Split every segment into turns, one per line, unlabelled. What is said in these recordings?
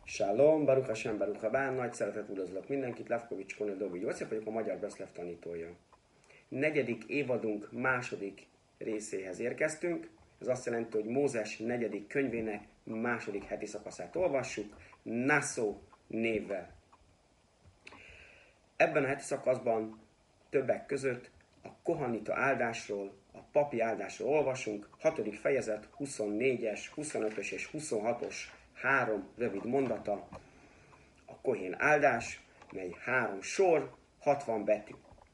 Shalom, Baruch Hashem, Baruch Habán, nagy szeretet üdvözlök mindenkit, Levkovics Konel Dobi József vagyok, a Magyar Beszlev tanítója. Negyedik évadunk második részéhez érkeztünk, ez azt jelenti, hogy Mózes negyedik könyvének második heti szakaszát olvassuk, Nassó névvel. Ebben a heti szakaszban többek között a kohanita áldásról, a papi áldásról olvasunk, 6. fejezet 24-es, 25-ös és 26-os 3 rövid mondata, a kohén áldás, mely 3 sor, 60 betű.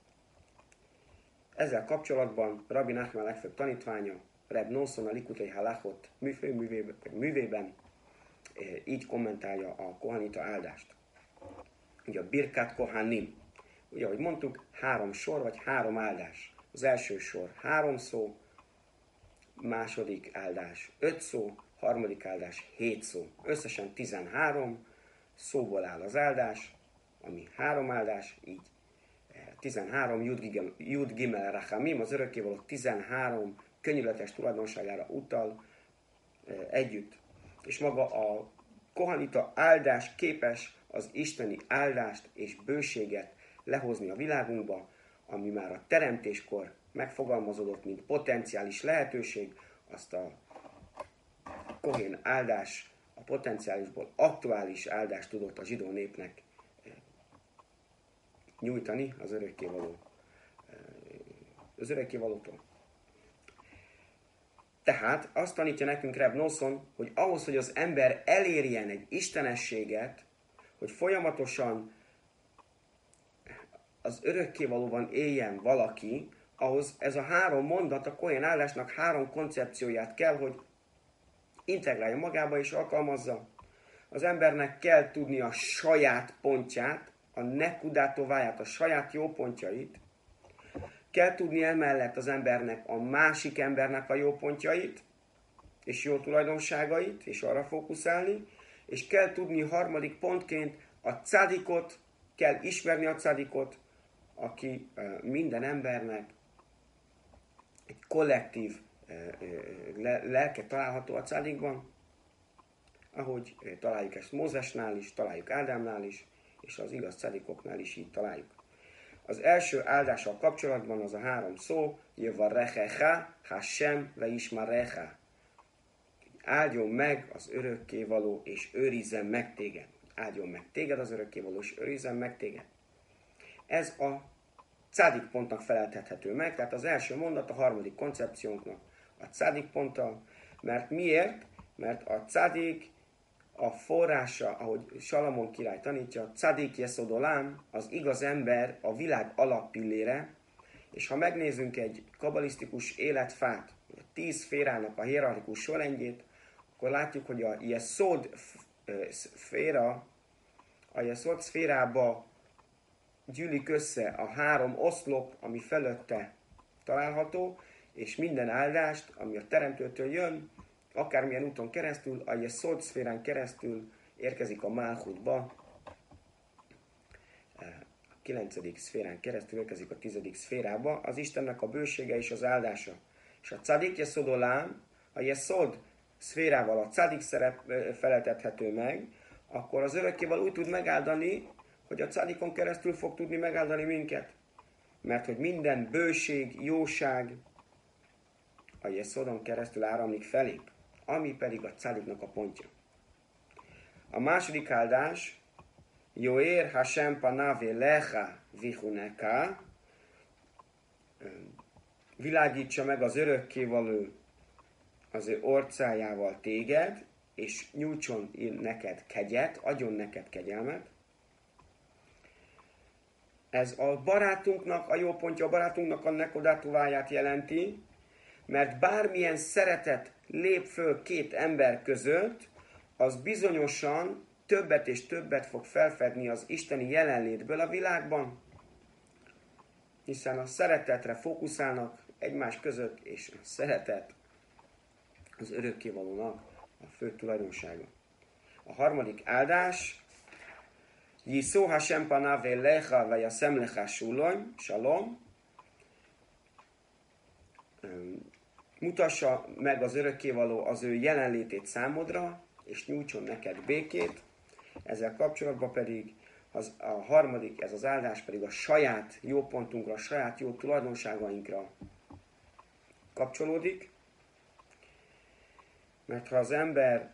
Ezzel kapcsolatban Rabbi Nachman legfőbb tanítványa, Reb Nosson a Likutei Halachot művében így kommentálja a kohanita áldást. Ugye a Birkat Kohanim. Ugye, ahogy mondtuk, 3 sor vagy 3 áldás. Az első sor 3 szó, második áldás 5 szó, harmadik áldás 7 szó. Összesen 13 szóból áll az áldás, ami 3 áldás, így 13 Jud Gimel Rachamim, az örökkévaló 13 könyörületes tulajdonságára utal együtt. És maga a kohanita áldás képes az isteni áldást és bőséget lehozni a világunkba, ami már a teremtéskor megfogalmazódott, mint potenciális lehetőség, azt a kohén áldás, a potenciálisból aktuális áldást tudott a zsidó népnek nyújtani az örökkévalótól. Tehát azt tanítja nekünk Reb Nosson, hogy ahhoz, hogy az ember elérjen egy istenességet, hogy folyamatosan az örökkévalóban éljen valaki, ahhoz ez a 3 mondat, a kohén áldásnak 3 koncepcióját kell, hogy integrálja magába és alkalmazza. Az embernek kell tudni a saját pontját, a nekudátováját, a saját jó pontjait. Kell tudni emellett az embernek a másik embernek a jó pontjait, és jó tulajdonságait, és arra fókuszálni. És kell tudni harmadik pontként a cadikot, kell ismerni a cadikot, aki minden embernek egy kollektív lelke található a cadikban, ahogy találjuk ezt Mózesnál is, találjuk Ádámnál is, és az igaz cadikoknál is így találjuk. Az első áldással kapcsolatban az a 3 szó, Yevarechecha, Hashem ve Ismarecha. Áldjon meg az örökkévaló, és őrizzen meg téged. Áldjon meg téged az örökkévaló, és őrizzen meg téged. Ez a cádik pontnak feleltethető meg, tehát az első mondat a harmadik koncepciónknak a cádik ponttal, mert miért? Mert a cádik a forrása, ahogy Salamon király tanítja, cádik jeszodolám, az igaz ember a világ alappillére, és ha megnézzünk egy kabalisztikus életfát, a 10 szférának a hierarchikus sorrendjét, akkor látjuk, hogy a jeszod szférába gyűlik össze a 3 oszlop, ami fölötte található, és minden áldást, ami a teremtőtől jön, akármilyen úton keresztül, a jeszod szférán keresztül érkezik a Málchutba, a 9. szférán keresztül érkezik a 10. szférába, az Istennek a bősége és az áldása. És a cadik jeszodolám, a jeszod szférával a cadik szerep feleltethető meg, akkor az örökkévaló úgy tud megáldani, hogy a cadikon keresztül fog tudni megáldani minket. Mert hogy minden bőség, jóság a jeszodon keresztül áramlik felé, ami pedig a cadiknak a pontja. A második áldás, Joér Hashem panavé lecha vichuneka, világítsa meg az örökkévaló az ő orcájával téged, és nyújtson neked kegyet, adjon neked kegyelmet. Ez a barátunknak, a jó pontja a barátunknak a nekodátuváját jelenti, mert bármilyen szeretet lép föl 2 ember között, az bizonyosan többet és többet fog felfedni az isteni jelenlétből a világban, hiszen a szeretetre fókuszálnak egymás között, és a szeretet az örökkévalónak a fő tulajdonsága. A harmadik áldás, Yiszó Hashem panavé lecha vejaszem lecha shalom, mutassa meg az örökkévaló az ő jelenlétét számodra, és nyújtson neked békét. Ezzel kapcsolatban pedig a harmadik, ez az áldás pedig a saját jó pontunkra, a saját jó tulajdonságainkra kapcsolódik. Mert ha az ember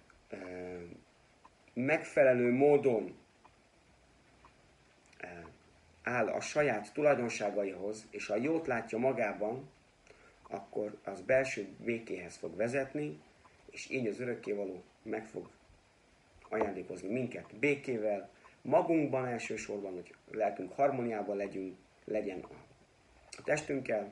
megfelelő módon áll a saját tulajdonságaihoz, és a jót látja magában, akkor az belső békéhez fog vezetni, és így az örökkévaló meg fog ajándékozni minket békével, magunkban elsősorban, hogy lelkünk harmóniában legyen a testünkkel,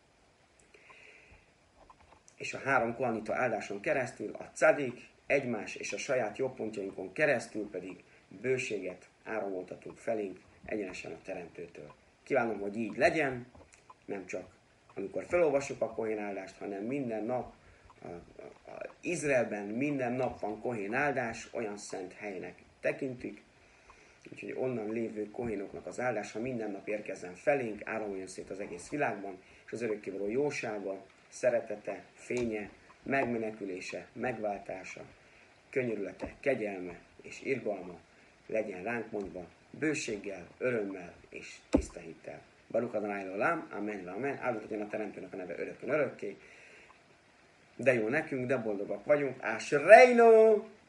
és a 3 kohanita áldáson keresztül a cadik, egymás és a saját jobbpontjainkon keresztül pedig bőséget áramoltatunk felénk egyenesen a Teremtőtől. Kívánom, hogy így legyen, nem csak amikor felolvassuk a kohén áldást, hanem minden nap, Izraelben minden nap van kohén áldás, olyan szent helynek tekintik, úgyhogy onnan lévő kohénoknak az áldása minden nap érkezzen felénk, áramoljon szét az egész világban, és az örökkévaló jósága, szeretete, fénye, megmenekülése, megváltása, könyörülete, kegyelme és irgalma legyen ránk mondva bőséggel, örömmel és tiszta hittel. Baruch Adonai Olam, amen, amen, áldott legyen a Teremtőnek a neve örökkön örökké. De jó nekünk, de boldogak vagyunk. Ásreino!